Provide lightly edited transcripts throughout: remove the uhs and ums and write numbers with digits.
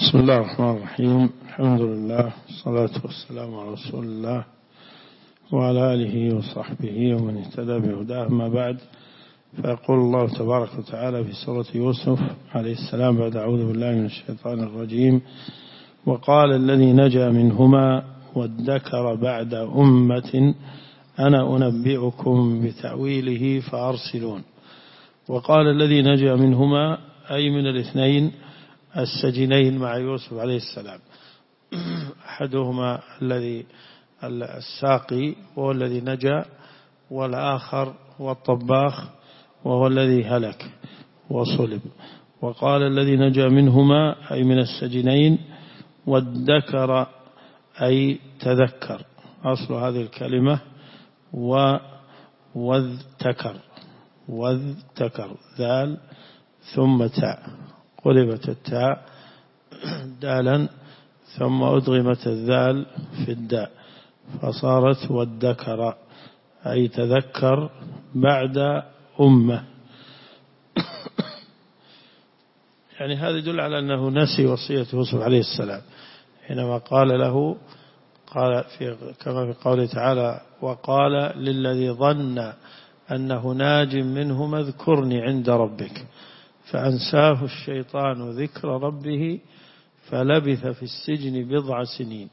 بسم الله الرحمن الرحيم. الحمد لله والصلاة والسلام على رسول الله وعلى آله وصحبه ومن اهتدى بهداه. أما بعد، فيقول الله تبارك وتعالى في سورة يوسف عليه السلام بعد أعوذ بالله من الشيطان الرجيم: وقال الذي نجا منهما وادكر بعد أمة أنا أنبئكم بتأويله فأرسلون. وقال الذي نجا منهما أي من الاثنين السجينين مع يوسف عليه السلام، أحدهما الذي الساقي وهو الذي نجا، والآخر هو الطباخ وهو الذي هلك وصلب. وقال الذي نجا منهما أي من السجينين، وادكر أي تذكر، أصل هذه الكلمة واذتكر ذال ثم تاء، قلبت التاء دالا ثم أدغمت الذال في الداء فصارت وادكر أي تذكر بعد أمة. يعني هذا يدل على أنه نسي وصية يوسف عليه السلام حينما قال له، كما في قوله تعالى: وقال للذي ظن أنه ناج منهما اذكرني عند ربك فأنساه الشيطان ذكر ربه فلبث في السجن بضع سنين.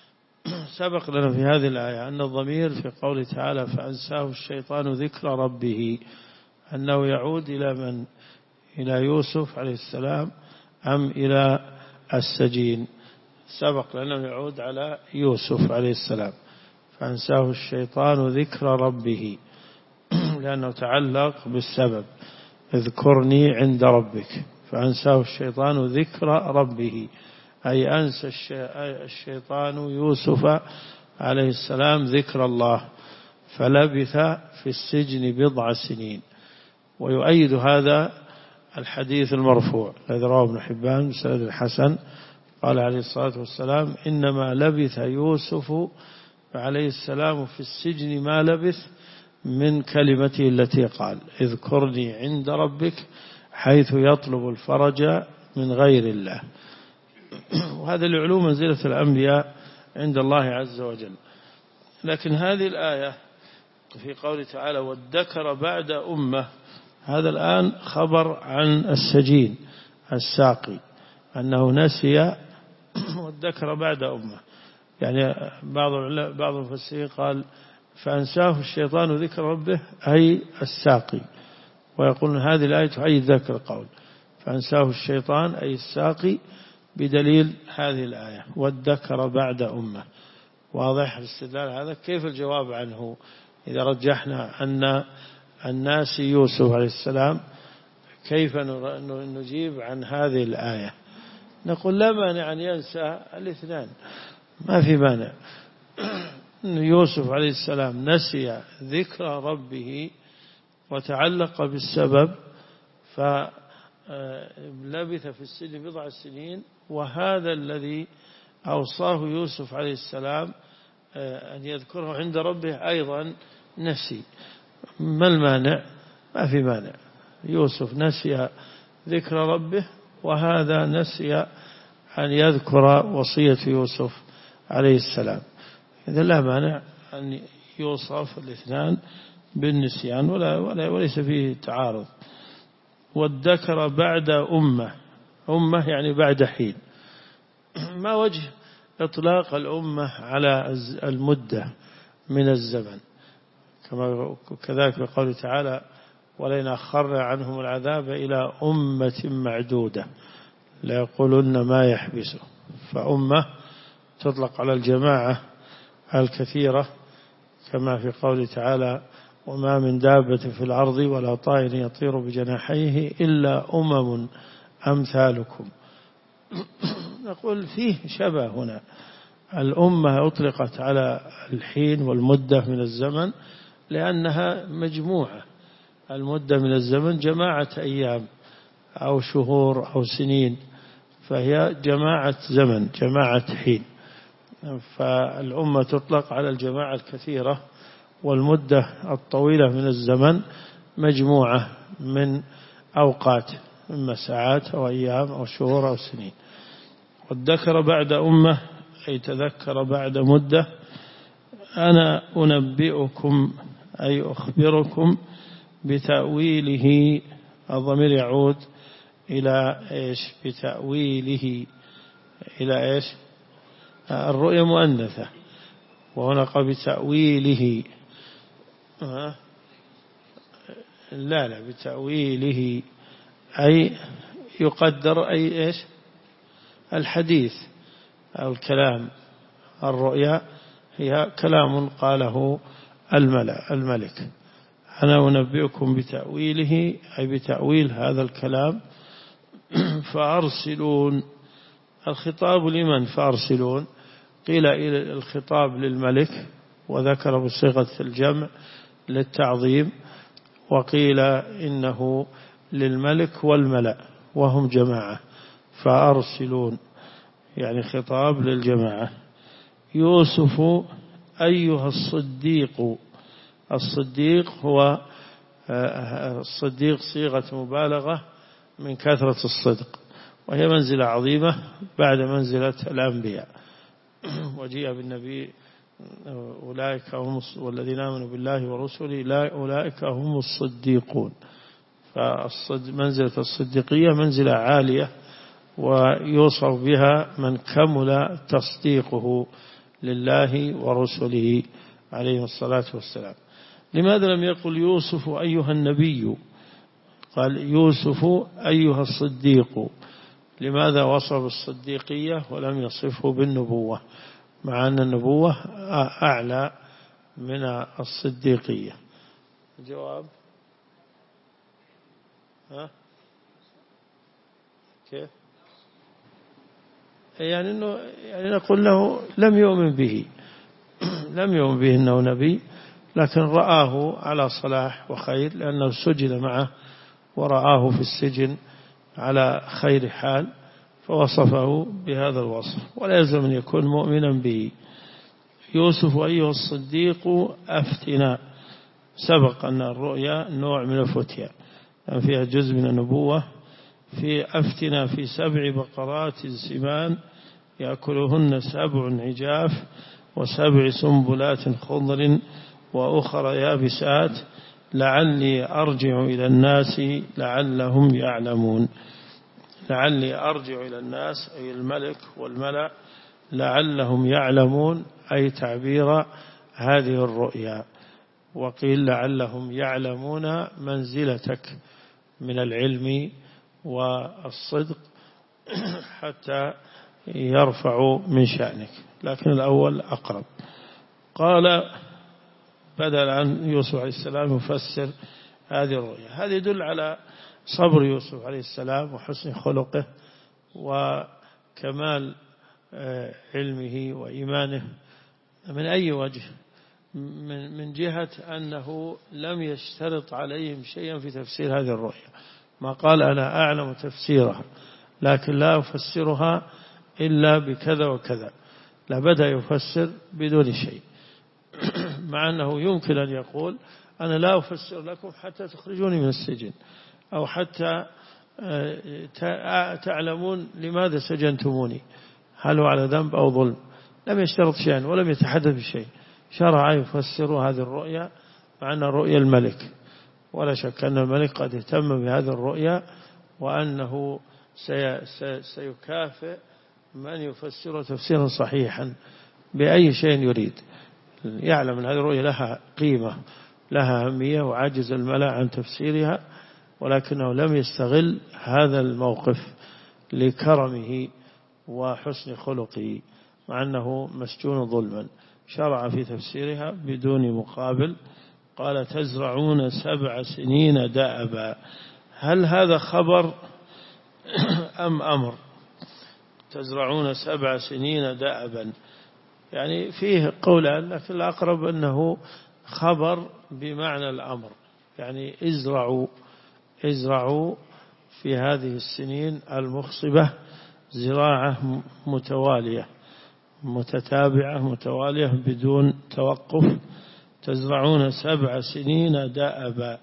سبق لنا في هذه الآية أن الضمير في قوله تعالى فأنساه الشيطان ذكر ربه أنه يعود إلى من؟ إلى يوسف عليه السلام أم إلى السجين؟ سبق لنا يعود على يوسف عليه السلام، فأنساه الشيطان ذكر ربه لأنه تعلق بالسبب، اذكرني عند ربك، فأنساه الشيطان ذكر ربه أي أنسى الشيطان يوسف عليه السلام ذكر الله فلبث في السجن بضع سنين. ويؤيد هذا الحديث المرفوع الذي رواه ابن حبان بسند الحسن، قال عليه الصلاة والسلام: إنما لبث يوسف عليه السلام في السجن ما لبث من كلمته التي قال اذكرني عند ربك، حيث يطلب الفرج من غير الله. وهذا لعلو منزلة الأنبياء عند الله عز وجل. لكن هذه الآية في قوله تعالى وادكر بعد أمة، هذا الآن خبر عن السجين الساقي أنه نسي وادكر بعد أمة. يعني بعض المفسرين قال فأنساه الشيطان ذكر ربه أي الساقي، ويقول هذه الآية تؤيد ذاك القول فأنساه الشيطان أي الساقي بدليل هذه الآية وادكر بعد أمة. واضح الاستدلال هذا؟ كيف الجواب عنه إذا رجحنا أن الناس يوسف عليه السلام؟ كيف نجيب عن هذه الآية؟ نقول لا مانع أن ينسى الاثنان، ما في مانع. يوسف عليه السلام نسي ذكر ربه وتعلق بالسبب فلبث في السجن بضع سنين، وهذا الذي أوصاه يوسف عليه السلام أن يذكره عند ربه أيضا نسي. ما المانع؟ ما في مانع. يوسف نسي ذكر ربه وهذا نسي أن يذكر وصية يوسف عليه السلام. إذا لا مانع أن يوصف الاثنان بالنسيان وليس فيه تعارض. وادكر بعد أمة يعني بعد حين. ما وجه إطلاق الأمة على المدة من الزمن؟ كذلك بقوله تعالى ولئن أخرنا عنهم العذاب إلى أمة معدودة ليقولن ما يحبسه. فأمة تطلق على الجماعة الكثيرة كما في قوله تعالى وما من دابة في الأرض ولا طائر يطير بجناحيه إلا أمثالكم. نقول فيه شبه هنا. الأمة أطلقت على الحين والمدة من الزمن لأنها مجموعة. المدة من الزمن جماعة أيام أو شهور أو سنين، فهي جماعة زمن، جماعة حين. فالأمة تطلق على الجماعة الكثيرة، والمدة الطويلة من الزمن مجموعة من أوقات، إما ساعات أو أيام أو شهور أو سنين. والذكر بعد أمة أي تذكر بعد مدة. أنا أنبئكم أي أخبركم بتأويله. الضمير يعود إلى إيش؟ بتأويله إلى إيش؟ الرؤيا مؤنثة، وهنا قال بتأويله. لا بتأويله أي يقدر أي إيش؟ الحديث أو الكلام. الرؤيا هي كلام قاله الملك. أنا أنبئكم بتأويله أي بتأويل هذا الكلام فأرسلون. الخطاب لمن فأرسلون؟ قيل إلى الخطاب للملك وذكر بصيغة الجمع للتعظيم، وقيل إنه للملك والملأ وهم جماعة، فأرسلون يعني خطاب للجماعة. يوسف أيها الصديق. الصديق هو الصديق صيغة مبالغة من كثرة الصدق، وهي منزلة عظيمة بعد منزلة الأنبياء. وجيء بالنبي أولئك هم والذين آمنوا بالله ورسله أولئك هم الصديقون. فمنزلة الصديقية منزلة عالية، ويوصف بها من كمل تصديقه لله ورسله عليه الصلاة والسلام. لماذا لم يقل يوسف أيها النبي؟ قال يوسف أيها الصديق. لماذا وصف الصديقية ولم يصفه بالنبوة، مع أن النبوة أعلى من الصديقية؟ الجواب كيف؟ يعني نقول له لم يؤمن به لم يؤمن به أنه نبي، لكن رآه على صلاح وخير لأنه سجن معه ورآه في السجن على خير حال فوصفه بهذا الوصف، ولا يلزم أن يكون مؤمنا به. يوسف أيها الصديق أفتنا. سبق أن الرؤيا نوع من الفتيا فيها جزء من النبوة. في أفتنا في 7 بقرات سمان يأكلهن 7 عجاف و7 سنبلات خضر وأخر يابسات لعلي أرجع إلى الناس لعلهم يعلمون. لعلي أرجع إلى الناس أي الملك والملأ، لعلهم يعلمون أي تعبير هذه الرؤيا. وقيل لعلهم يعلمون منزلتك من العلم والصدق حتى يرفعوا من شأنك، لكن الأول أقرب. قال بدل عن يوسف عليه السلام يفسر هذه الرؤيا. هذا يدل على صبر يوسف عليه السلام وحسن خلقه وكمال علمه وإيمانه. من أي وجه؟ من جهة أنه لم يشترط عليهم شيئا في تفسير هذه الرؤيا. ما قال أنا أعلم تفسيرها لكن لا أفسرها إلا بكذا وكذا، لا بدأ يفسر بدون شيء. مع أنه يمكن أن يقول أنا لا أفسر لكم حتى تخرجوني من السجن، أو حتى تعلمون لماذا سجنتموني، هل هو على ذنب أو ظلم. لم يشترط شيئا ولم يتحدث بشيء، شرع يفسر هذه الرؤيا مع أن رؤيا الملك، ولا شك أن الملك قد اهتم بهذه الرؤيا وأنه سيكافئ من يفسر تفسيرا صحيحا بأي شيء يريد. يعلم أن هذه الرؤيا لها قيمة لها أهمية وعاجز الملأ عن تفسيرها، ولكنه لم يستغل هذا الموقف لكرمه وحسن خلقه، مع أنه مسجون ظلما. شرع في تفسيرها بدون مقابل. قال تزرعون 7 سنين دأبا. هل هذا خبر أم أمر؟ تزرعون 7 سنين دأبا يعني فيه قولان، لكن الأقرب أنه خبر بمعنى الأمر، يعني ازرعوا في هذه السنين المخصبة زراعة متوالية متتابعة متوالية بدون توقف. تزرعون 7 سنين دأبا.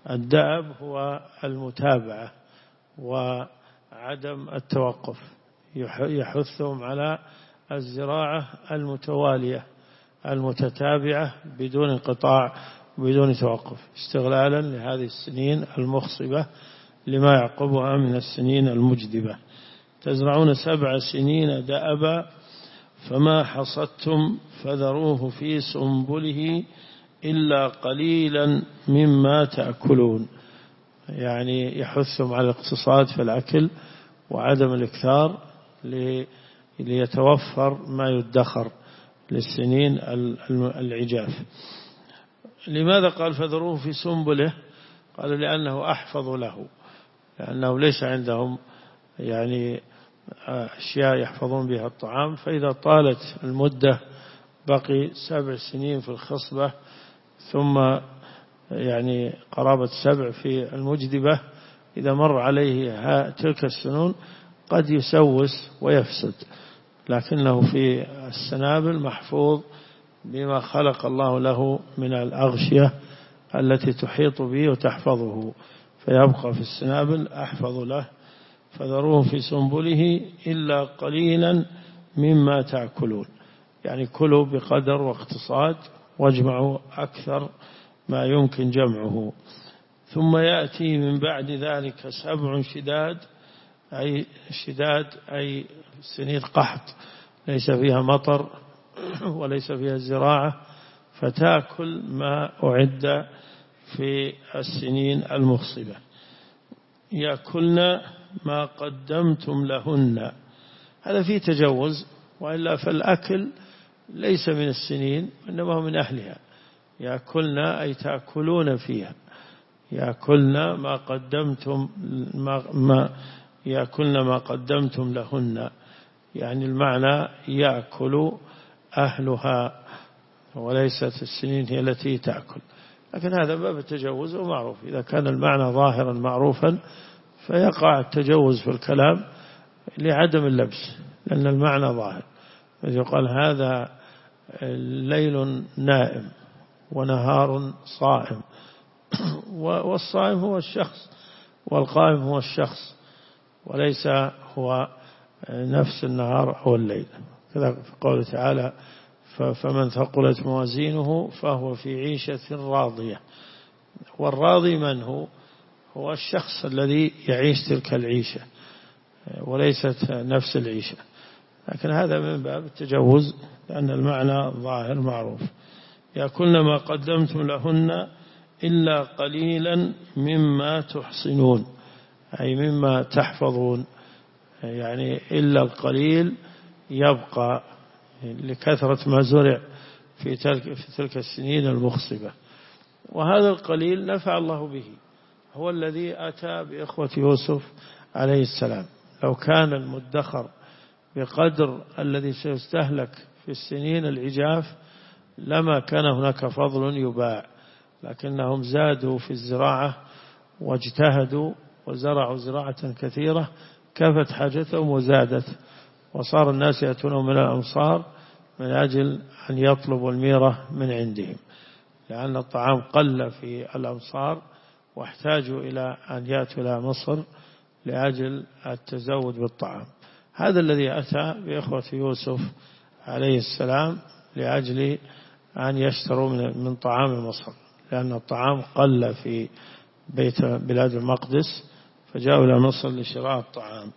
الدأب هو المتابعة وعدم التوقف، يحثهم على الزراعة المتوالية المتتابعة بدون انقطاع وبدون توقف، استغلالا لهذه السنين المخصبة لما يعقبها من السنين المجدبة. تزرعون 7 سنين دأبا فما حصدتم فذروه في سنبله إلا قليلا مما تأكلون. يعني يحثهم على الاقتصاد في الأكل وعدم الإكثار ليتوفر ما يدخر للسنين العجاف. لماذا قال فذروه في سنبله؟ قال لأنه أحفظ له، لأنه ليس عندهم يعني أشياء يحفظون بها الطعام، فإذا طالت المدة بقي 7 سنين في الخصبة ثم يعني قرابة 7 في المجدبة، إذا مر عليه تلك السنون قد يسوس ويفسد، لكنه في السنابل محفوظ بما خلق الله له من الأغشية التي تحيط به وتحفظه، فيبقى في السنابل أحفظ له. فذروه في سنبله إلا قليلا مما تأكلون، يعني كلوا بقدر واقتصاد واجمعوا أكثر ما يمكن جمعه. ثم يأتي من بعد ذلك 7 شداد أي سنين قحط ليس فيها مطر وليس فيها زراعة، فتأكل ما أعد في السنين المخصبة. يأكلن ما قدمتم لهن، هذا فيه تجوز، وإلا فالأكل ليس من السنين إنما هو من أهلها. يأكلن أي تأكلون فيها، يأكلن ما قدمتم لهن، يعني المعنى يأكل أهلها وليست السنين هي التي تأكل. لكن هذا باب التجوز ومعروف، إذا كان المعنى ظاهرا معروفا فيقع التجوز في الكلام لعدم اللبس، لأن المعنى ظاهر. يقال هذا ليل نائم ونهار صائم، والصائم هو الشخص والقائم هو الشخص، وليس هو نفس النهار أو الليل. كذا في قوله تعالى فمن ثقلت موازينه فهو في عيشة راضية. والراضي من هو الشخص الذي يعيش تلك العيشة وليست نفس العيشة، لكن هذا من باب التجوز لأن المعنى ظاهر معروف. يأكلن ما قدمتم لهن إلا قليلا مما تحصنون، أي مما تحفظون، يعني إلا القليل يبقى لكثرة ما زرع في تلك السنين المخصبة. وهذا القليل نفع الله به، هو الذي أتى بإخوة يوسف عليه السلام. لو كان المدخر بقدر الذي سيستهلك في السنين العجاف لما كان هناك فضل يباع، لكنهم زادوا في الزراعة واجتهدوا وزرعوا زراعة كثيرة كافت حاجتهم وزادت، وصار الناس يأتون من الأمصار من أجل أن يطلبوا الميرة من عندهم، لأن الطعام قل في الأمصار واحتاجوا إلى أن يأتوا إلى مصر لأجل التزود بالطعام. هذا الذي أتى بإخوة يوسف عليه السلام لأجل أن يشتروا من طعام مصر، لأن الطعام قل في بلاد المقدس فجاءوا إلى مصر لشراء الطعام.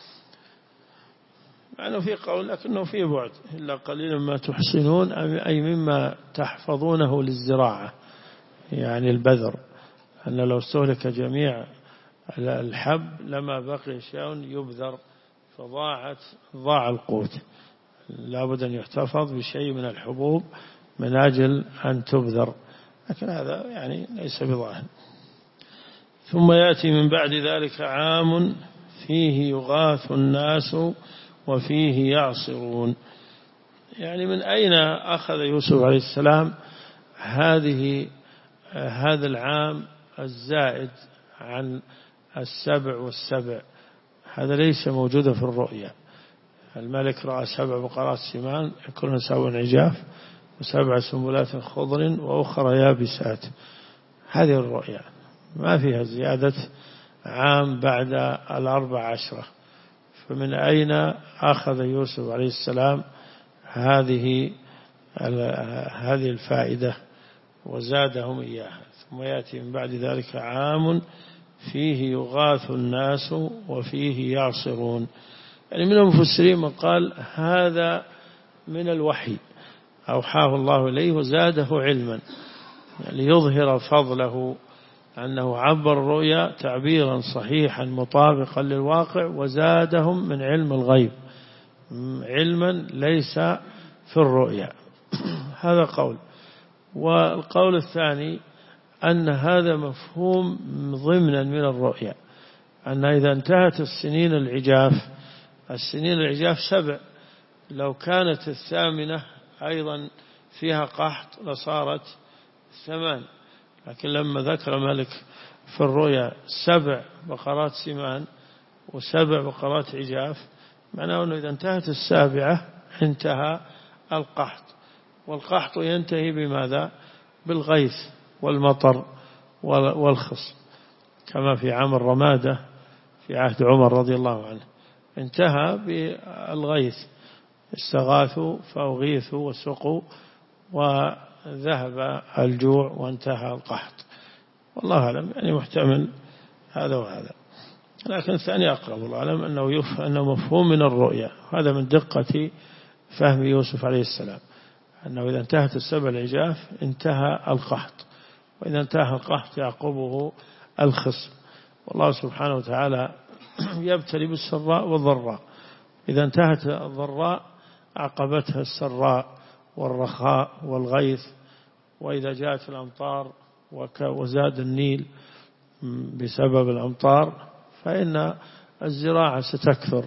مع أنه في قول لكنه في بعد، إلا قليلا ما تحصنون أي مما تحفظونه للزراعة، يعني البذر، أن لو استهلك جميع الحب لما بقي شيء يبذر ضاع القوت، لابد أن يحتفظ بشيء من الحبوب من أجل أن تبذر، لكن هذا يعني ليس بظاهر. ثم يأتي من بعد ذلك عام فيه يغاث الناس وفيه يعصرون. يعني من أين أخذ يوسف عليه السلام هذا العام الزائد عن 7 والسبع؟ هذا ليس موجودا في الرؤيا. الملك رأى 7 بقرات سمان يكون 7 عجاف و7 سنبلات خضر وأخرى يابسات، هذه الرؤيا ما فيها زيادة عام بعد 14. فمن أين أخذ يوسف عليه السلام هذه الفائدة وزادهم إياها؟ ثم يأتي من بعد ذلك عام فيه يغاث الناس وفيه يعصرون. يعني من المفسرين من قال هذا من الوحي أوحاه الله إليه وزاده علما ليظهر فضله، أنه عبر الرؤيا تعبيرا صحيحا مطابقا للواقع وزادهم من علم الغيب علما ليس في الرؤيا. هذا قول. والقول الثاني أن هذا مفهوم ضمنا من الرؤيا، أن إذا انتهت السنين العجاف 7، لو كانت 8 أيضا فيها قحط لصارت 8، لكن لما ذكر ملك في الرؤيا 7 بقرات سمان و7 بقرات عجاف، معناه أنه إذا انتهت 7 انتهى القحط. والقحط ينتهي بماذا؟ بالغيث والمطر والخصب، كما في عام الرمادة في عهد عمر رضي الله عنه انتهى بالغيث، استغاثوا فأغيثوا وسقوا وذهب الجوع وانتهى القحط. والله أعلم، يعني محتمل هذا وهذا، لكن الثاني أقرب. الله أعلم أنه مفهوم من الرؤيا. هذا من دقة فهم يوسف عليه السلام، أنه إذا انتهت 7 العجاف انتهى القحط، وإذا انتهى القحط يعقبه الخصب. والله سبحانه وتعالى يبتلي بالسراء والضراء، إذا انتهت الضراء عقبتها السراء والرخاء والغيث. وإذا جاءت الأمطار وزاد النيل بسبب الأمطار فإن الزراعة ستكثر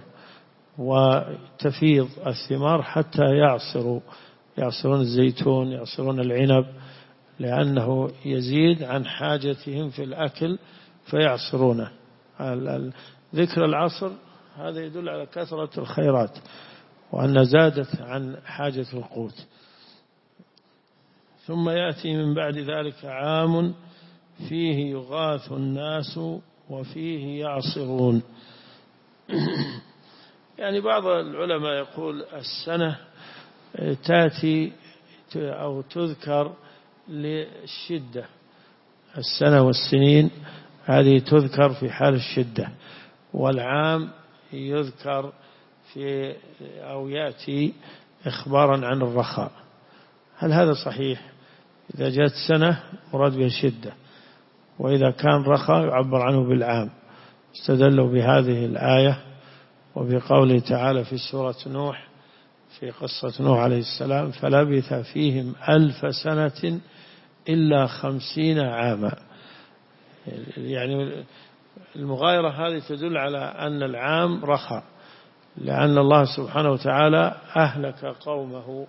وتفيض الثمار حتى يعصرون الزيتون، يعصرون العنب، لأنه يزيد عن حاجتهم في الأكل فيعصرونه. ذكر العصر هذا يدل على كثرة الخيرات وأن زادت عن حاجة القوت. ثم يأتي من بعد ذلك عام فيه يغاث الناس وفيه يعصرون. يعني بعض العلماء يقول السنة تأتي أو تذكر للشدة، السنة والسنين هذه تذكر في حال الشدة، والعام يذكر في أو يأتي إخبارا عن الرخاء. هل هذا صحيح؟ إذا جاءت سنة مراد بها الشدة، وإذا كان رخاء يعبر عنه بالعام. استدلوا بهذه الآية وبقوله تعالى في سورة نوح في قصة نوح عليه السلام فلبث فيهم 1000 سنة إلا 50 عاما. يعني المغايرة هذه تدل على أن العام رخاء، لأن الله سبحانه وتعالى أهلك قومه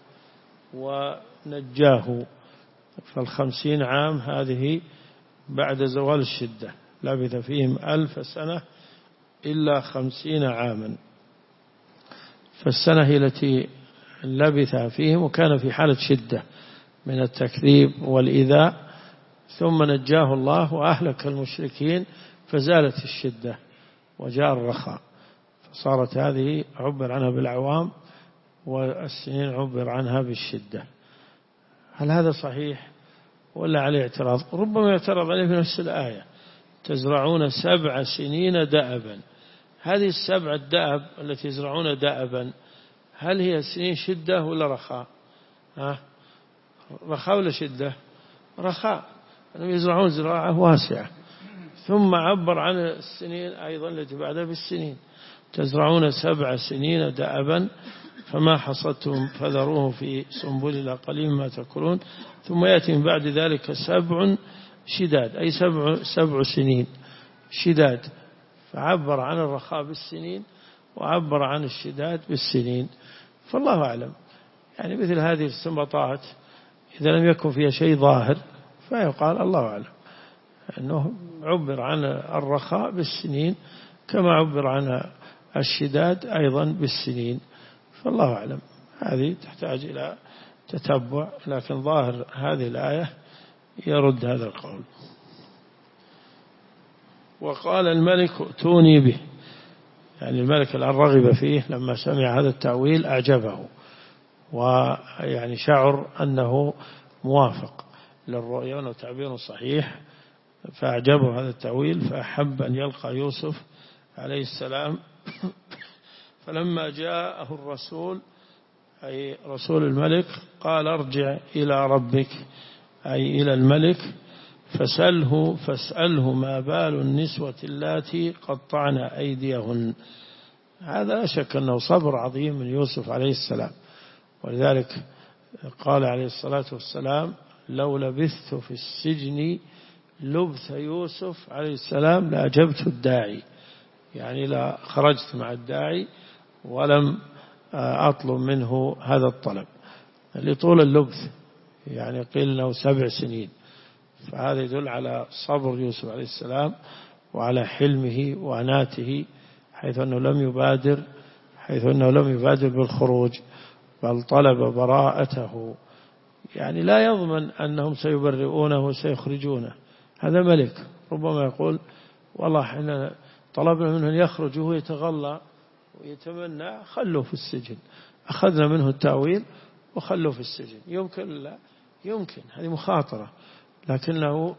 ونجاه، ف50 عام هذه بعد زوال الشدة. لبث فيهم 1000 سنة إلا 50 عاما، فالسنة هي التي لبث فيهم وكان في حالة شدة من التكذيب والإيذاء، ثم نجاه الله وأهلك المشركين فزالت الشدة وجاء الرخاء، فصارت هذه عبر عنها بالعوام والسنين عبر عنها بالشدة. هل هذا صحيح ولا عليه اعتراض؟ ربما يعترض عليه في نفس الآية تزرعون 7 سنين دأبا. هذه 7 الدأب التي يزرعون دأبا هل هي سنين شدة ولا رخاء؟ رخاء ولا شدة؟ رخاء، أنهم يزرعون زراعة واسعة. ثم عبر عن السنين أيضا التي بعدها بالسنين، تزرعون 7 سنين دأبا فما حصدتم فذروه في سنبل قليل ما تأكلون. ثم يأتي من بعد ذلك 7 شداد، أي 7 سنين شداد، فعبر عن الرخاء بالسنين وعبر عن الشداد بالسنين. فالله أعلم، يعني مثل هذه الاستنباطات إذا لم يكن فيها شيء ظاهر فيقال الله أعلم، أنه عبر عن الرخاء بالسنين كما عبر عن الشداد أيضا بالسنين. فالله أعلم، هذه تحتاج إلى تتبع، لكن ظاهر هذه الآية يرد هذا القول. وقال الملك ائتوني به، يعني الملك الآن رغب فيه لما سمع هذا التأويل أعجبه، ويعني شعر أنه موافق للرؤيا وأنه تعبير صحيح، فأعجبه هذا التأويل، فأحب أن يلقى يوسف عليه السلام. فلما جاءه الرسول أي رسول الملك قال ارجع إلى ربك أي إلى الملك فاسأله ما بال النسوة اللاتي قطعن أيديهن. هذا لا شك أنه صبر عظيم من يوسف عليه السلام، ولذلك قال عليه الصلاة والسلام لو لبثت في السجن لبث يوسف عليه السلام لأجبت الداعي، يعني لا خرجت مع الداعي ولم أطلب منه هذا الطلب لطول اللبث، يعني قيل له 7 سنين. فهذا يدل على صبر يوسف عليه السلام وعلى حلمه وعناته، حيث أنه لم يبادر بالخروج، بل طلب براءته. يعني لا يضمن أنهم سيبرئونه وسيخرجونه، هذا ملك ربما يقول والله احنا طلبنا منه أن يخرج وهو يتغلى ويتمنى، خلوه في السجن، أخذنا منه التأويل وخلوه في السجن. يمكن؟ لا يمكن، هذه مخاطرة، لكنه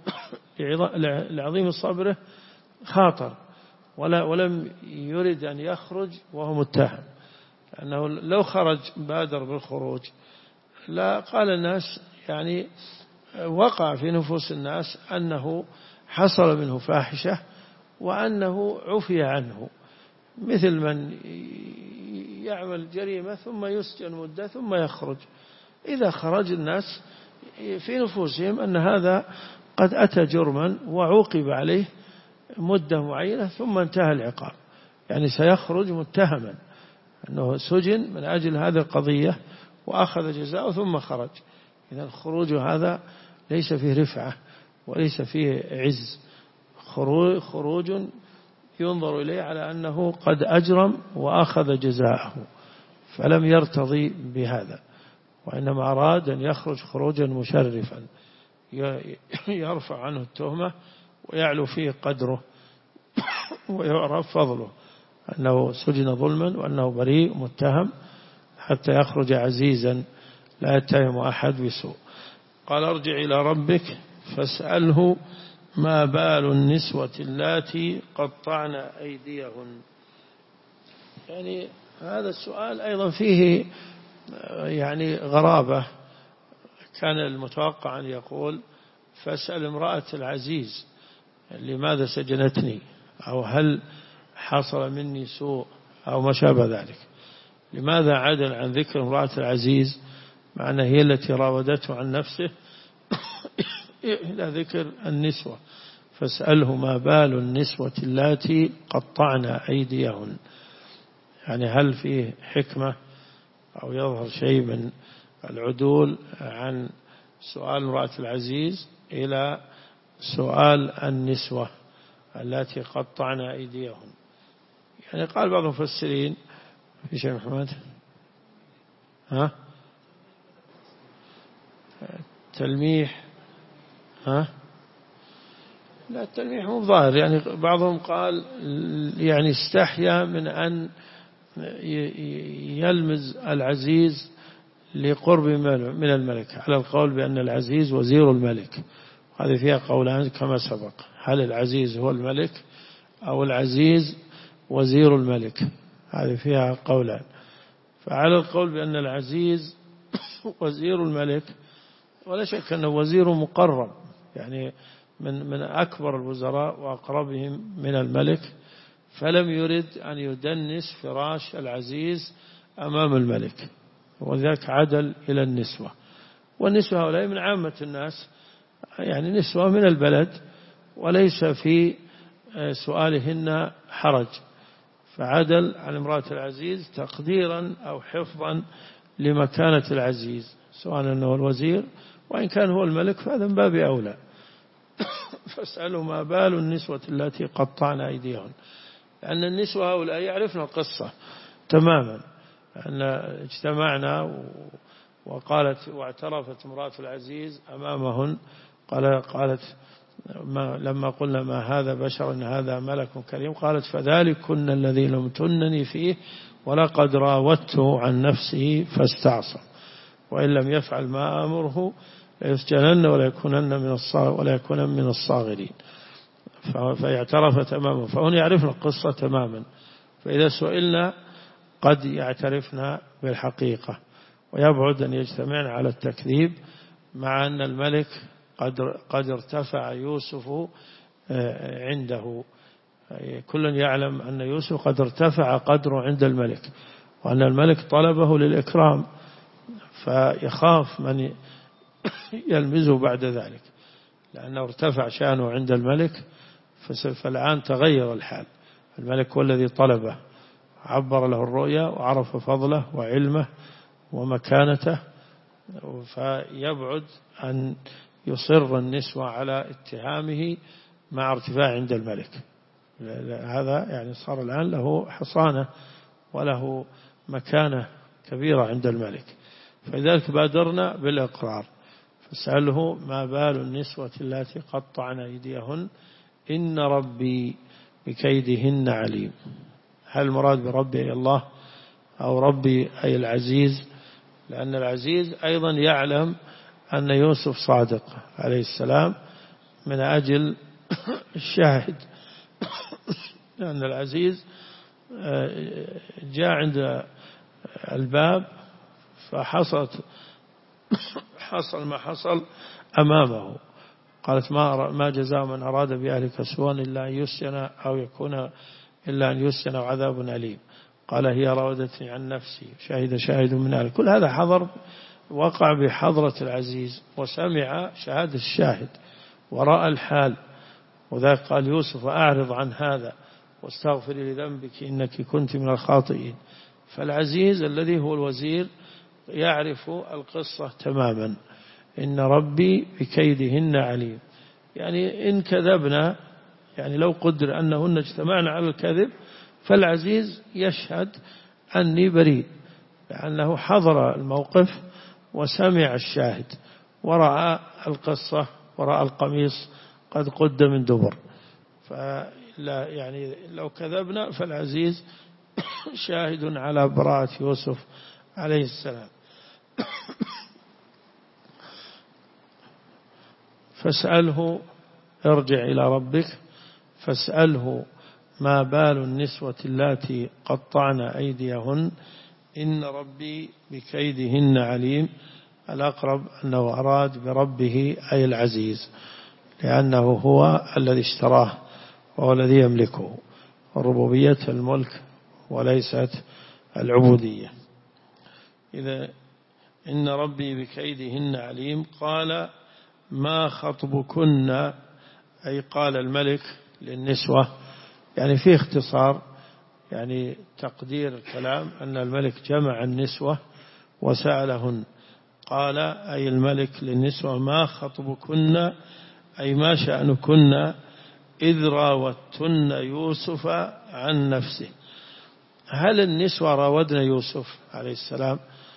لعظيم صبره خاطر ولم يرد أن يخرج وهو متهم، لأنه لو خرج بادر بالخروج لا قال الناس، يعني وقع في نفوس الناس أنه حصل منه فاحشة وأنه عفي عنه، مثل من يعمل جريمة ثم يسجن مدة ثم يخرج. إذا خرج الناس في نفوسهم أن هذا قد أتى جرما وعوقب عليه مدة معينة ثم انتهى العقاب، يعني سيخرج متهما أنه سجن من أجل هذه القضية وأخذ جزاءه ثم خرج. إذا الخروج هذا ليس فيه رفعة وليس فيه عز، خروج ينظر إليه على أنه قد أجرم وأخذ جزاءه، فلم يرتضي بهذا، وإنما أراد أن يخرج خروجا مشرفا يرفع عنه التهمة ويعلو فيه قدره ويعرف فضله أنه سجن ظلما وأنه بريء متهم، حتى يخرج عزيزا لا يتهم أحد بسوء. قال ارجع إلى ربك فاسأله ما بال النسوة اللاتي قطعن أيديهن. يعني هذا السؤال أيضا فيه يعني غرابة، كان المتوقع أن يقول فاسأل امرأة العزيز لماذا سجنتني، أو هل حصل مني سوء أو ما شابه ذلك. لماذا عدل عن ذكر امرأة العزيز مع أنها هي التي راودته عن نفسه إلى ذكر النسوة؟ فاسأله ما بال النسوة اللاتي قطعن أيديهن، يعني هل فيه حكمة أو يظهر شيء من العدول عن سؤال امرأة العزيز إلى سؤال النسوة التي قطعن أيديهن؟ يعني قال بعض المفسرين في شيء محمد تلميح لا التلميح مو ظاهر، يعني بعضهم قال يعني استحيا من أن يلمز العزيز لقرب من الملك، على القول بأن العزيز وزير الملك. هذه فيها قولان كما سبق، هل العزيز هو الملك أو العزيز وزير الملك؟ هذه فيها قولان. فعلى القول بأن العزيز وزير الملك، ولا شك أنه وزير مقرب، يعني من أكبر الوزراء وأقربهم من الملك، فلم يرد أن يدنس فراش العزيز أمام الملك، وذلك عدل إلى النسوة. والنسوة هؤلاء من عامة الناس، يعني نسوة من البلد وليس في سؤالهن حرج، فعدل عن امرأة العزيز تقديرا أو حفظا لمكانة العزيز، سواء أنه الوزير وإن كان هو الملك فهذا من باب أولى. فاسألوا ما بال النسوة التي قطعن أيديهن، لأن النسوة هؤلاء يعرفن القصة تماما، أن اجتمعنا وقالت واعترفت امرأة العزيز أمامهن، قالت لما قلنا ما هذا بشر إن هذا ملك كريم، قالت فذلكن الذي لمتنني فيه ولقد راودته عن نفسه فاستعصم وإن لم يفعل ما أمره ليسجنن ولا يكون من الصاغرين. فاعترف تماما، فهن يعرفن القصة تماما، فإذا سئلنا قد يعترفنا بالحقيقة، ويبعد أن يجتمعن على التكذيب، مع أن الملك قد ارتفع يوسف عنده. كل يعلم أن يوسف قد ارتفع قدره عند الملك، وأن الملك طلبه للإكرام، فيخاف من يلمزه بعد ذلك، لأنه ارتفع شأنه عند الملك. فالآن تغير الحال، الملك هو الذي طلبه، عبر له الرؤيا وعرف فضله وعلمه ومكانته، فيبعد أن يصر النسوة على اتهامه مع ارتفاع عند الملك. هذا يعني صار الآن له حصانة وله مكانة كبيرة عند الملك، فلذلك بادرنا بالإقرار. فاسأله ما بال النسوة التي قطعن أيديهن إن ربي بكيدهن عليم. هل المراد بربي أي الله، أو ربي أي العزيز؟ لأن العزيز أيضا يعلم أن يوسف صادق عليه السلام من أجل الشاهد، لأن العزيز جاء عند الباب فحصل ما حصل أمامه، قالت ما جزاء من أراد بأهلك سوءا إلا أن يسجن أو يكون عذاب أليم. قال هي راودتني عن نفسي شاهد من أهل. كل هذا حضر وقع بحضرة العزيز، وسمع شهادة الشاهد ورأى الحال، وذلك قال يوسف أعرض عن هذا واستغفري لذنبك إنك كنت من الخاطئين. فالعزيز الذي هو الوزير يعرف القصة تماما، إن ربي بكيدهن عليم. يعني إن كذبنا، يعني لو قدر أنهن اجتمعنا على الكذب، فالعزيز يشهد أني بريء، لأنه حضر الموقف وسمع الشاهد ورأى القصة ورأى القميص قد قد من دبر. فلا يعني لو كذبنا فالعزيز شاهد على براءة يوسف عليه السلام. فاسأله، ارجع إلى ربك فاسأله ما بال النسوة اللاتي قطعن أيديهن إن ربي بكيدهن عليم. الأقرب أنه أراد بربه أي العزيز، لأنه هو الذي اشتراه وهو الذي يملكه، الربوبية الملك وليست العبودية. إذا إن ربي بكيدهن عليم. قال ما خطبكن، أي قال الملك للنسوة، يعني فيه اختصار، يعني تقدير الكلام أن الملك جمع النسوة وسألهن. قال أي الملك للنسوة ما خطبكن، أي ما شأنكن إذ راوتن يوسف عن نفسه. هل النسوة راودن يوسف عليه السلام؟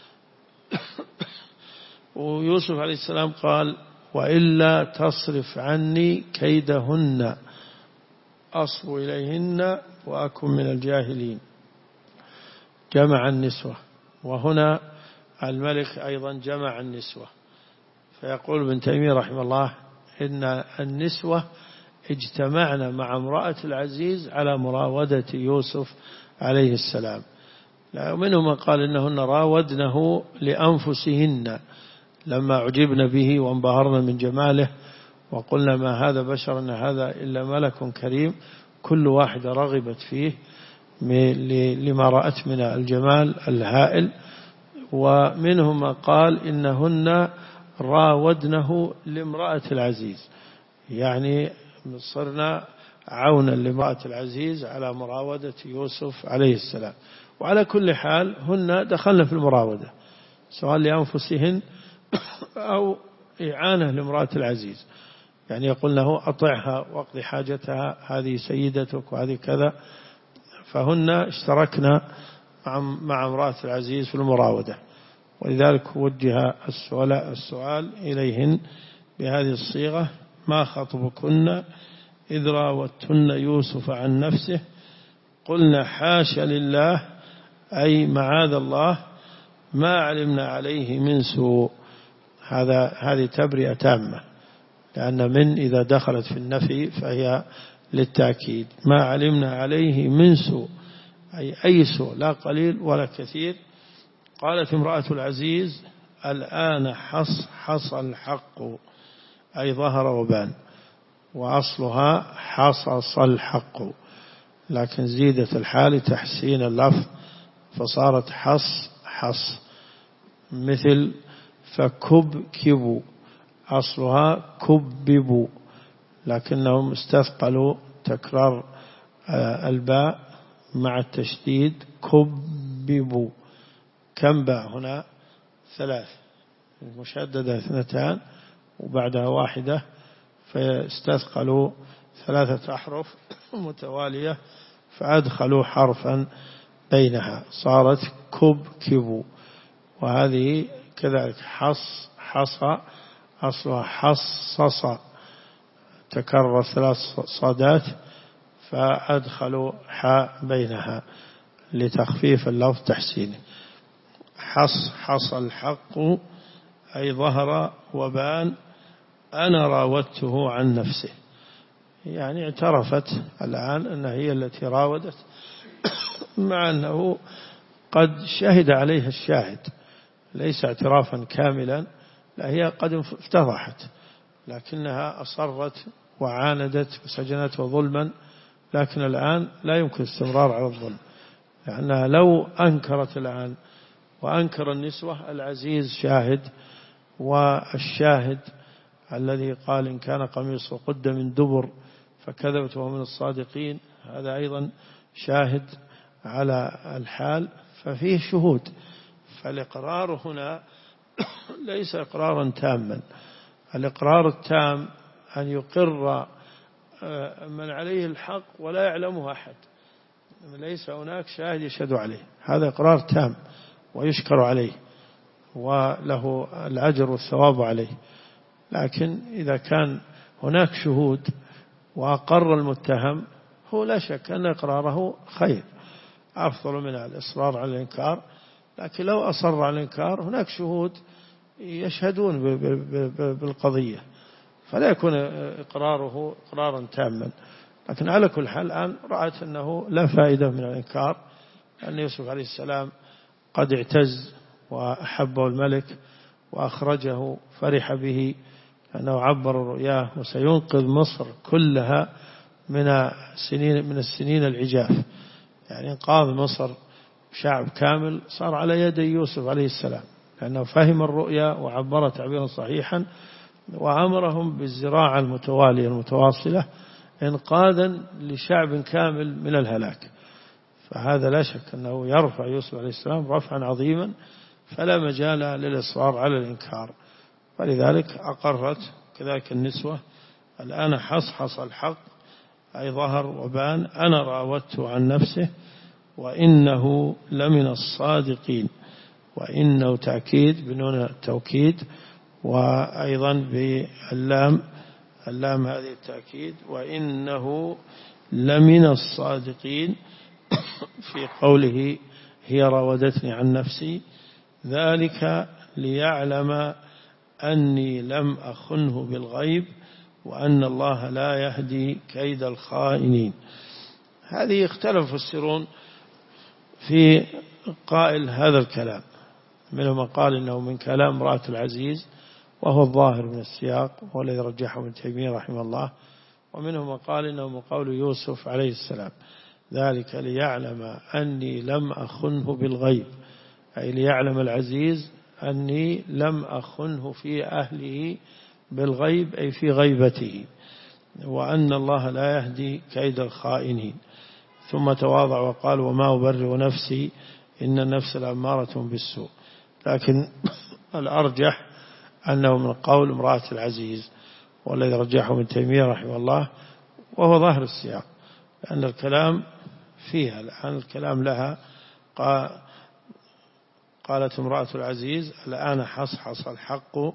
ويوسف عليه السلام قال وإلا تصرف عني كيدهن أصب إليهن وأكن من الجاهلين. جمع النسوة، وهنا الملك أيضا جمع النسوة. فيقول ابن تيمية رحمه الله إن النسوة اجتمعنا مع امرأة العزيز على مراودة يوسف عليه السلام. ومنهم من قال إنهن راودنه لأنفسهن لما عجبن به وانبهرنا من جماله وقلنا ما هذا بشر إن هذا إلا ملك كريم. كل واحدة رغبت فيه لما رأت من الجمال الهائل. ومنهم من قال إنهن راودنه لامرأة العزيز، يعني صرنا عونا لامرأة العزيز على مراودة يوسف عليه السلام. وعلى كل حال هن دخلن في المراودة، سواء لأنفسهن أو إعانة لامرأة العزيز، يعني يقول له أطعها واقضي حاجتها، هذه سيدتك وهذه كذا. فهن اشتركنا مع امرأة العزيز في المراودة، ولذلك وجه السؤال إليهن بهذه الصيغة ما خطبكن إذ راوتن يوسف عن نفسه قلنا حاش لله أي معاذ الله ما علمنا عليه من سوء. هذه تبرئة تامة، لأن من إذا دخلت في النفي فهي للتأكيد. ما علمنا عليه من سوء أي سوء، لا قليل ولا كثير. قالت امرأة العزيز الآن حص الحق أي ظهر وبان، وأصلها حصص الحق، لكن زيدت الحال تحسين اللفظ فصارت حص، مثل فكبكبوا، أصلها كببوا، لكنهم استثقلوا تكرار الباء مع التشديد كببوا. كم باء هنا؟ 3، المشددة 2 وبعدها 1، فاستثقلوا 3 أحرف متوالية فأدخلوا حرفا بينها صارت كبكبوا. وهذه كذلك حص أصلها حصص، تكرر 3 صادات فأدخلوا حاء بينها لتخفيف اللفظ تحسينه. حص الحق أي ظهر وبان أنا راودته عن نفسه، يعني اعترفت الآن أنها هي التي راودت، مع أنه قد شهد عليها الشاهد، ليس اعترافا كاملا، لا هي قد افتضحت، لكنها أصرت وعاندت وسجنته ظلما. لكن الآن لا يمكن استمرار على الظلم، لأنها لو أنكرت الآن وأنكر النسوة، العزيز شاهد، والشاهد الذي قال إن كان قميصه قد من دبر فكذبت وهو من الصادقين هذا أيضا شاهد على الحال، ففيه شهود. فالإقرار هنا ليس إقرارا تاما. الإقرار التام أن يقر من عليه الحق ولا يعلمه أحد، ليس هناك شاهد يشهد عليه، هذا إقرار تام ويشكر عليه وله الأجر والثواب عليه. لكن إذا كان هناك شهود وأقر المتهم، هو لا شك أن إقراره خير أفضل من الإصرار على الإنكار. لكن لو أصر على الإنكار هناك شهود يشهدون بالقضية، فلا يكون إقراره إقرارا تاما. لكن على كل حال الآن رأت أنه لا فائدة من الإنكار، أن يوسف عليه السلام قد اعتز وأحبه الملك وأخرجه فرح به أنه عبر رؤياه وسينقذ مصر كلها من السنين العجاف، يعني انقاذ مصر شعب كامل صار على يد يوسف عليه السلام، لأنه فهم الرؤيا وعبر تعبيرا صحيحا وأمرهم بالزراعة المتوالية المتواصلة إنقاذا لشعب كامل من الهلاك. فهذا لا شك أنه يرفع يوسف عليه السلام رفعا عظيما، فلا مجال للإصرار على الإنكار. ولذلك أقرت كذلك النسوة الآن حصحص الحق أي ظهر وبان أنا راودته عن نفسه وإنه لمن الصادقين. وإنه تأكيد بنون التوكيد، وأيضا باللام هذه التأكيد، وإنه لمن الصادقين في قوله هي راودتني عن نفسي، ذلك ليعلم أني لم أخنه بالغيب وأن الله لا يهدي كيد الخائنين. هذه اختلف السرون في قائل هذا الكلام، منهم من قال إنه من كلام امرأة العزيز وهو الظاهر من السياق والذي رجحه ابن تيمية رحمه الله، ومنهم من قال إنه من قول يوسف عليه السلام ذلك ليعلم أني لم أخنه بالغيب، أي ليعلم العزيز أني لم أخنه في أهله بالغيب أي في غيبته، وأن الله لا يهدي كيد الخائنين. ثم تواضع وقال وما أبرئ نفسي إن النفس لأمارة بالسوء. لكن الأرجح أنه من قول امرأة العزيز والذي رجحه ابن تيمية رحمه الله، وهو ظاهر السياق، لأن الكلام فيها الآن الكلام لها. قالت امرأة العزيز الآن حصحص الحق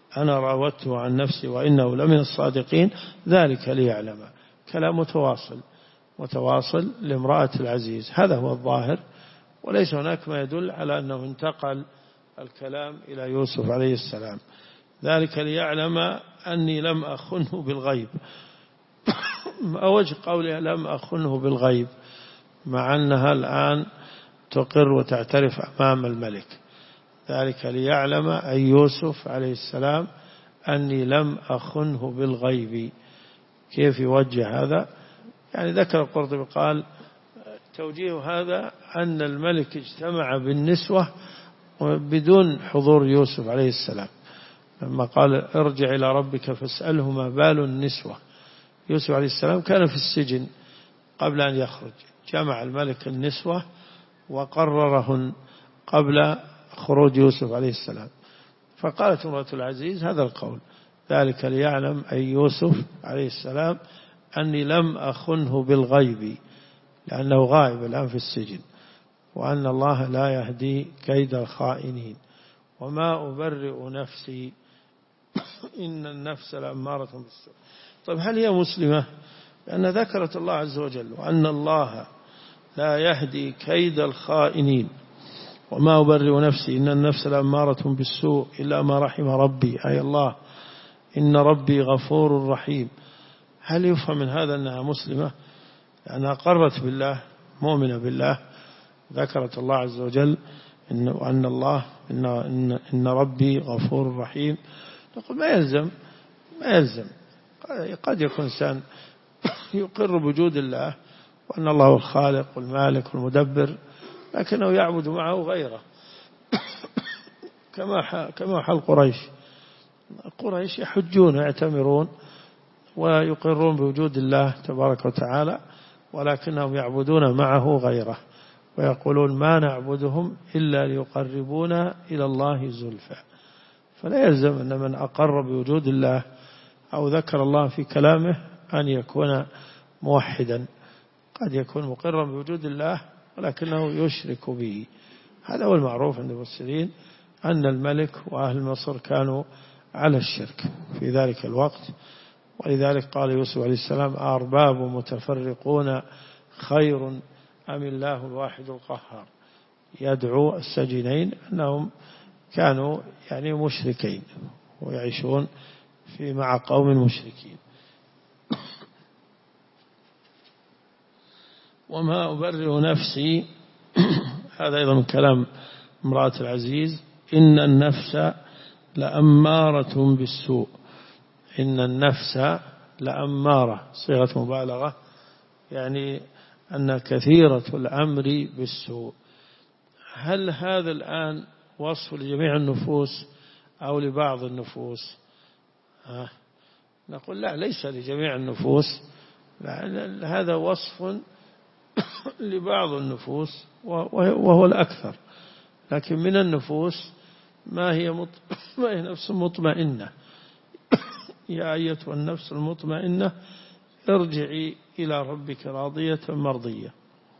أنا راودته عن نفسي وإنه لمن الصادقين ذلك ليعلم. كلام متواصل لامرأة العزيز، هذا هو الظاهر، وليس هناك ما يدل على أنه انتقل الكلام إلى يوسف عليه السلام. ذلك ليعلم أني لم أخنه بالغيب. ما وجه قولها لم أخنه بالغيب مع أنها الآن تقر وتعترف أمام الملك؟ ذلك ليعلم أي يوسف عليه السلام أني لم أخنه بالغيب. كيف يوجه هذا؟ يعني ذكر القرطبي قال توجيه هذا أن الملك اجتمع بالنسوة بدون حضور يوسف عليه السلام، لما قال ارجع إلى ربك فاسأله ما بال النسوة. يوسف عليه السلام كان في السجن قبل أن يخرج، جمع الملك النسوة وقررهن قبل خروج يوسف عليه السلام. فقالت امرأة العزيز هذا القول، ذلك ليعلم أي يوسف عليه السلام أني لم أخنه بالغيب، لأنه غائب الآن في السجن، وأن الله لا يهدي كيد الخائنين، وما أبرئ نفسي إن النفس لأمارة بالسوء. طيب هل هي مسلمة؟ لأن ذكرت الله عز وجل وأن الله لا يهدي كيد الخائنين، وما أبرئ نفسي إن النفس لأمارة بالسوء إلا ما رحم ربي، أي الله إن ربي غفور رحيم. هل يفهم من هذا أنها مسلمة؟ لأنها قرت بالله، مؤمنة بالله، ذكرت الله عز وجل وأن الله إن ربي غفور رحيم. نقول ما يلزم قد يكون إنسان يقر بوجود الله وأن الله هو الخالق والمالك والمدبر، لكنه يعبد معه غيره كما حال قريش يحجون ويعتمرون ويقرون بوجود الله تبارك وتعالى، ولكنهم يعبدون معه غيره، ويقولون ما نعبدهم إلا ليقربونا إلى الله زلفى. فلا يلزم أن من أقر بوجود الله أو ذكر الله في كلامه أن يكون موحدا، قد يكون مقرا بوجود الله ولكنه يشرك به. هذا هو المعروف عند المفسرين، أن الملك وأهل مصر كانوا على الشرك في ذلك الوقت، ولذلك قال يوسف عليه السلام أرباب متفرقون خير أم الله الواحد القهار. يدعو السجينين أنهم كانوا يعني مشركين ويعيشون مع قوم مشركين. وما أبرئ نفسي هذا أيضا من كلام امرأة العزيز، إن النفس لأمارة بالسوء. إن النفس لأمارة صيغة مبالغة، يعني أن كثيرة الأمر بالسوء. هل هذا الآن وصف لجميع النفوس أو لبعض النفوس؟ نقول لا، ليس لجميع النفوس، هذا وصف لبعض النفوس وهو الأكثر، لكن من النفوس ما هي نفس مطمئنة. يا أيتها النفس المطمئنة ارجعي إلى ربك راضية مرضية.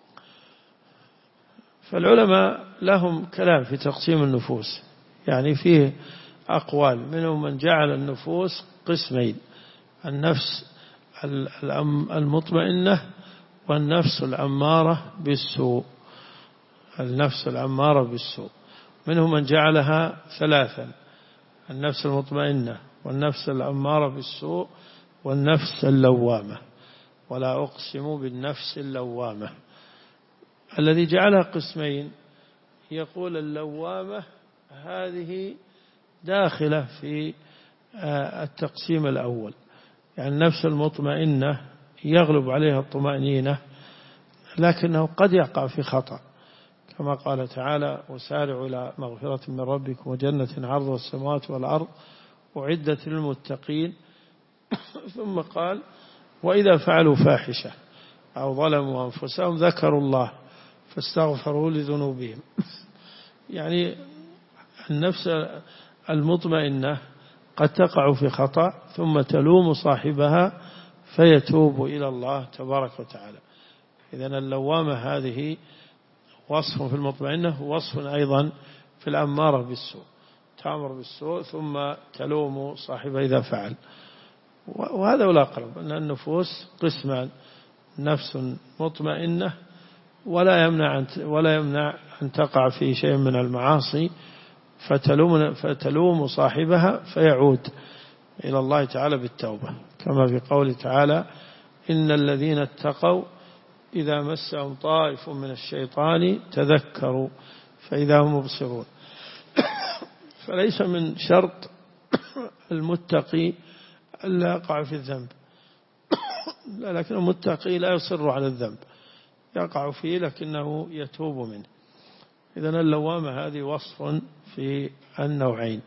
فالعلماء لهم كلام في تقسيم النفوس، يعني فيه أقوال، منهم من جعل النفوس قسمين: النفس المطمئنة والنفس الأمارة بالسوء. النفس الأمارة بالسوء منهم من جعلها ثلاثا: النفس المطمئنة والنفس الأمارة بالسوء والنفس اللوامة. ولا أقسم بالنفس اللوامة. الذي جعلها قسمين يقول اللوامة هذه داخلة في التقسيم الأول، يعني النفس المطمئنة يغلب عليها الطمأنينة، لكنه قد يقع في خطأ، كما قال تعالى: وسارعوا إلى مغفرة من ربكم وجنة عرضها السماوات والأرض أعدت للمتقين. ثم قال: وإذا فعلوا فاحشة أو ظلموا أنفسهم ذكروا الله فاستغفروا لذنوبهم. يعني النفس المطمئنة قد تقع في خطأ ثم تلوم صاحبها فيتوب إلى الله تبارك وتعالى. إذن اللوامة هذه وصف في المطمئنة، وصف أيضا في الأمارة بالسوء. تأمر بالسوء ثم تلوم صاحبه إذا فعل. وهذا هو الأقرب، أن النفوس قسمان: نفس مطمئنة ولا يمنع أن تقع في شيء من المعاصي فتلوم صاحبها فيعود إلى الله تعالى بالتوبة، كما في قوله تعالى: إن الذين اتقوا إذا مسهم طائف من الشيطان تذكروا فإذا هم مبصرون. فليس من شرط المتقي ألا يقع في الذنب، لكن المتقي لا يصر على الذنب، يقع فيه لكنه يتوب منه. إذن اللوامة هذه وصف في النوعين.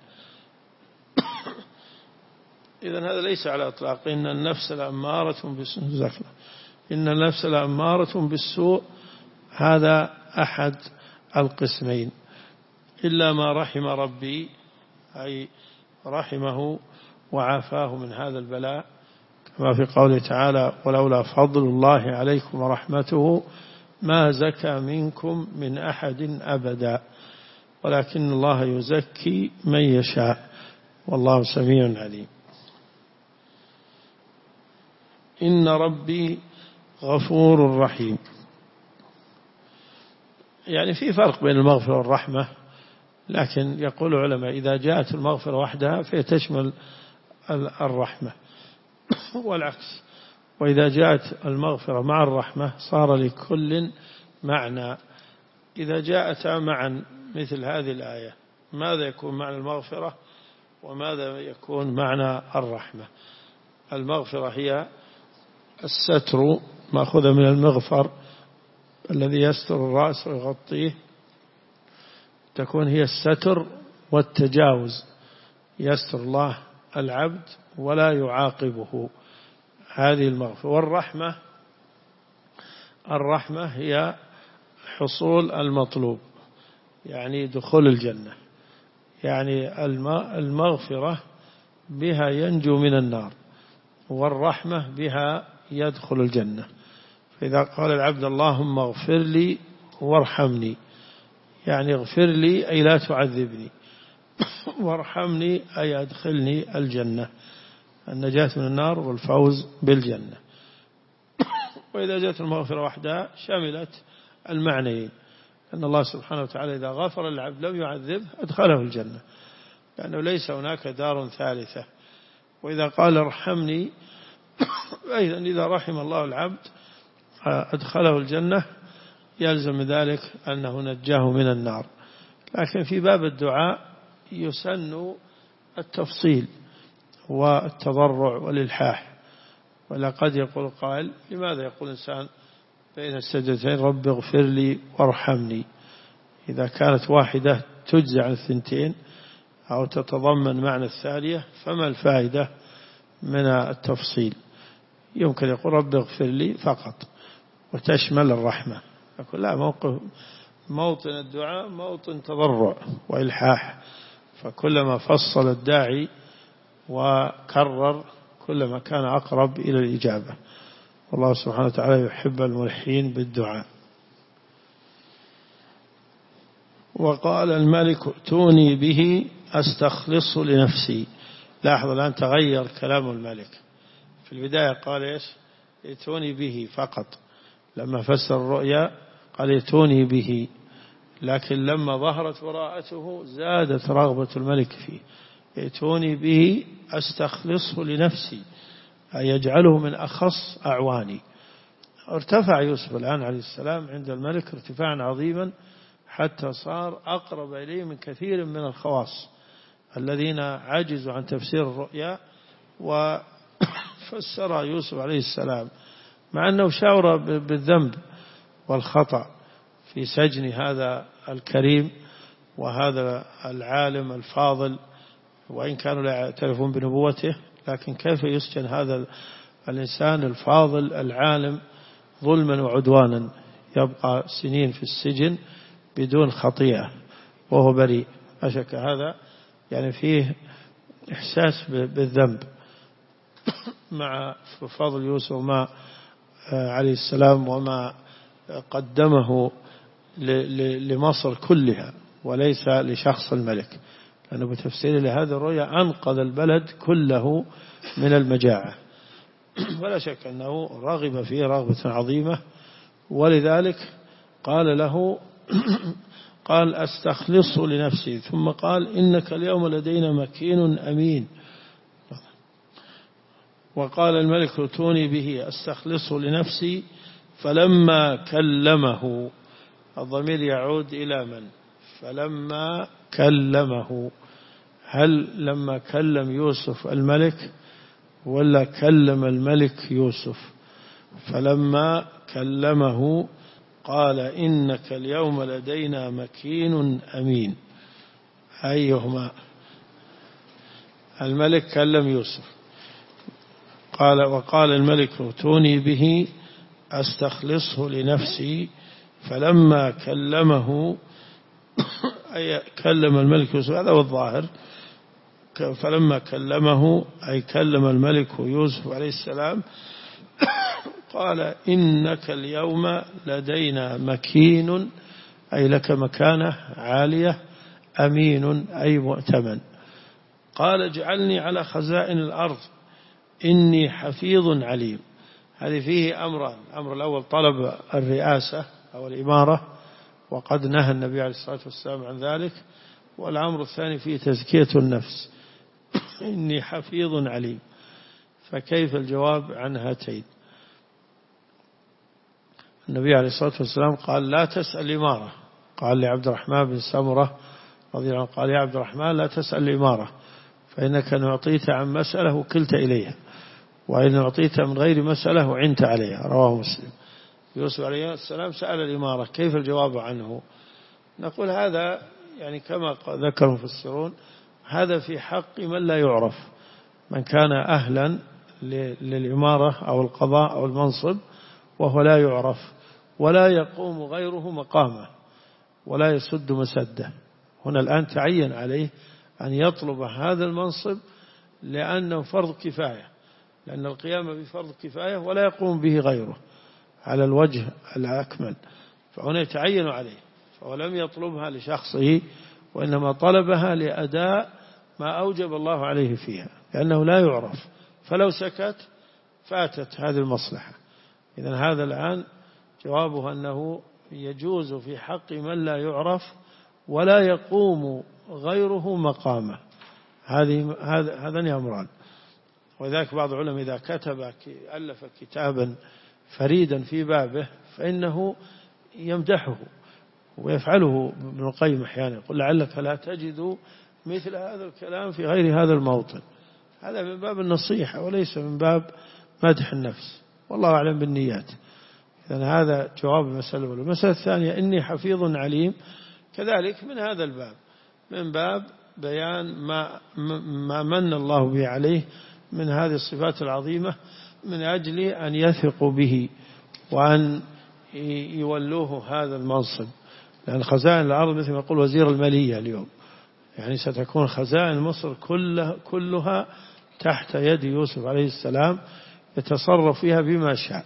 إذن هذا ليس على إطلاق إن النفس لأمارة بالسوء، إن النفس لأمارة بالسوء هذا أحد القسمين، إلا ما رحم ربي، أي رحمه وعافاه من هذا البلاء، كما في قوله تعالى: ولولا فضل الله عليكم ورحمته ما زكى منكم من أحد أبدا ولكن الله يزكي من يشاء والله سميع عليم. إن ربي غفور رحيم. يعني في فرق بين المغفرة والرحمة، لكن يقول العلماء إذا جاءت المغفرة وحدها فتشمل الرحمة والعكس، وإذا جاءت المغفرة مع الرحمة صار لكل معنى. إذا جاءتا معا مثل هذه الآية ماذا يكون معنى المغفرة وماذا يكون معنى الرحمة؟ المغفرة هي الستر، مأخوذة من المغفر الذي يستر الرأس ويغطيه، تكون هي الستر والتجاوز، يستر الله العبد ولا يعاقبه، هذه المغفرة. والرحمة، الرحمة هي حصول المطلوب، يعني دخول الجنة، يعني المغفرة بها ينجو من النار، والرحمة بها يدخل الجنة. فإذا قال العبد اللهم اغفر لي وارحمني، يعني اغفر لي أي لا تعذبني، وارحمني أي أدخلني الجنة، النجاة من النار والفوز بالجنة. وإذا جاءت المغفرة وحدها شملت المعنيين، أن الله سبحانه وتعالى إذا غفر العبد لم يعذبه أدخله الجنة، لأنه ليس هناك دار ثالثة. وإذا قال ارحمني أيضا إذا رحم الله العبد أدخله الجنة، يلزم ذلك أنه نجاه من النار. لكن في باب الدعاء يسن التفصيل والتضرع والإلحاح. ولقد يقول قائل: لماذا يقول الإنسان بين السجدتين رب اغفر لي وارحمني؟ إذا كانت واحدة تجزي عن الثنتين أو تتضمن معنى الثانية فما الفائدة من التفصيل؟ يمكن يقول رب اغفر لي فقط وتشمل الرحمة. يقول لا، موطن الدعاء موطن تضرع وإلحاح، فكلما فصل الداعي وكرر كلما كان أقرب إلى الإجابة. والله سبحانه وتعالى يحب الملحين بالدعاء. وقال الملك ائتوني به أستخلصه لنفسي. لاحظ الآن تغير كلام الملك، في البداية قال إيش؟ ائتوني به فقط، لما فسر الرؤيا قال ائتوني به، لكن لما ظهرت براءته زادت رغبة الملك فيه. ائتوني به أستخلصه لنفسي، أي يجعله من أخص أعواني. ارتفع يوسف الآن عليه السلام عند الملك ارتفاعا عظيما، حتى صار أقرب إليه من كثير من الخواص الذين عجزوا عن تفسير الرؤيا. وفسر يوسف عليه السلام مع أنه شعر بالذنب والخطأ في سجن هذا الكريم وهذا العالم الفاضل، وإن كانوا لا يعترفون بنبوته، لكن كيف يسجن هذا الإنسان الفاضل العالم ظلما وعدوانا، يبقى سنين في السجن بدون خطيئة وهو بريء؟ أشك هذا يعني فيه إحساس بالذنب مع فضل يوسف وما عليه السلام وما قدمه لمصر كلها وليس لشخص الملك، أنه بتفسير لهذه الرؤيا أنقذ البلد كله من المجاعة. ولا شك أنه رغب فيه رغبة عظيمة، ولذلك قال له قال أستخلصه لنفسي، ثم قال إنك اليوم لدينا مكين أمين. وقال الملك ائتوني به أستخلصه لنفسي، فلما كلمه، الضمير يعود إلى من؟ فلما كلمه، هل لما كلم يوسف الملك ولا كلم الملك يوسف؟ فلما كلمه قال إنك اليوم لدينا مكين أمين. أيهما؟ الملك كلم يوسف، وقال الملك ائتوني به أستخلصه لنفسي، فلما كلمه أي كلم الملك يوسف، هذا هو الظاهر. فلما كلمه أي كلم الملك يوسف عليه السلام قال إنك اليوم لدينا مكين، أي لك مكانة عالية، أمين أي مؤتمن. قال اجعلني على خزائن الأرض إني حفيظ عليم. هذه فيه أمران: الأمر الأول طلب الرئاسة أو الإمارة، وقد نهى النبي عليه الصلاة والسلام عن ذلك. والأمر الثاني فيه تزكية النفس، إني حفيظ عليم. فكيف الجواب عن هاتين؟ النبي عليه الصلاة والسلام قال لا تسأل الإمارة، قال لعبد الرحمن بن سمرة رضي الله عنه، قال يا عبد الرحمن لا تسأل الإمارة، فإنك إن أعطيت عن مسألة وكلت إليها، وإن أعطيت من غير مسألة وعنت عليها. رواه مسلم. يوسف عليه السلام سأل الإمارة، كيف الجواب عنه؟ نقول هذا يعني كما ذكر المفسرون، هذا في حق من لا يعرف، من كان أهلا للإمارة أو القضاء أو المنصب وهو لا يعرف ولا يقوم غيره مقامه ولا يسد مسده. هنا الآن تعين عليه أن يطلب هذا المنصب لأنه فرض كفاية، لأن القيام بفرض كفاية ولا يقوم به غيره على الوجه الأكمل، فهنا يتعين عليه. فهو لم يطلبها لشخصه، وإنما طلبها لأداء ما أوجب الله عليه فيها، لأنه لا يعرف، فلو سكت فاتت هذه المصلحة. إذن هذا الآن جوابه أنه يجوز في حق من لا يعرف ولا يقوم غيره مقامه. هذان أمران. وذلك بعض العلماء إذا ألف كتابا فريدا في بابه فإنه يمدحه ويفعله ابن القيم أحيانا، يقول لعلك لا تجد مثل هذا الكلام في غير هذا الموطن. هذا من باب النصيحة وليس من باب مدح النفس، والله أعلم بالنيات. إذن هذا جواب المسألة الأولى. المسألة الثانية إني حفيظ عليم، كذلك من هذا الباب، من باب بيان ما من الله به عليه من هذه الصفات العظيمة، من أجل أن يثقوا به وأن يولوه هذا المنصب. لأن خزائن الأرض مثل ما يقول وزير المالية اليوم، يعني ستكون خزائن مصر كلها تحت يد يوسف عليه السلام، يتصرف فيها بما شاء.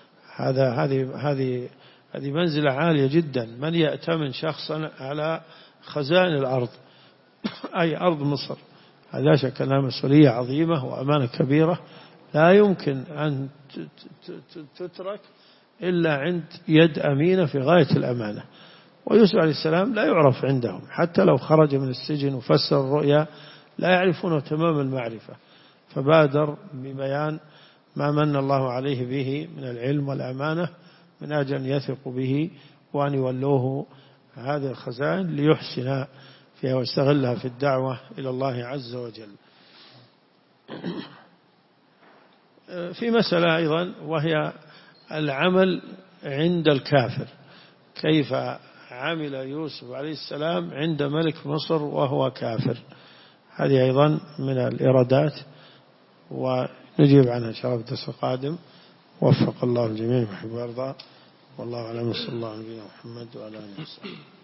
هذه منزلة عالية جدا. من يأتمن شخصا على خزائن الأرض أي أرض مصر، هذا شك أنها مسؤولية عظيمة وأمانة كبيرة لا يمكن أن تترك إلا عند يد أمينة في غاية الأمانة. ويوسف عليه السلام لا يعرف عندهم، حتى لو خرج من السجن وفسر الرؤيا لا يعرفونه تمام المعرفة، فبادر ببيان ما من الله عليه به من العلم والأمانة من أجل أن يثقوا به وأن يولوه هذه الخزائن ليحسن فيها ويستغلها في الدعوة إلى الله عز وجل. في مسألة أيضا وهي العمل عند الكافر، كيف عمل يوسف عليه السلام عند ملك مصر وهو كافر. هذه أيضا من الإرادات، ونجيب عنها إن شاء الله في الدرس القادم. وفق الله الجميع ويحب ويرضى، والله أعلم. صلى الله عليه وسلم محمد وعلى آله وصحبه.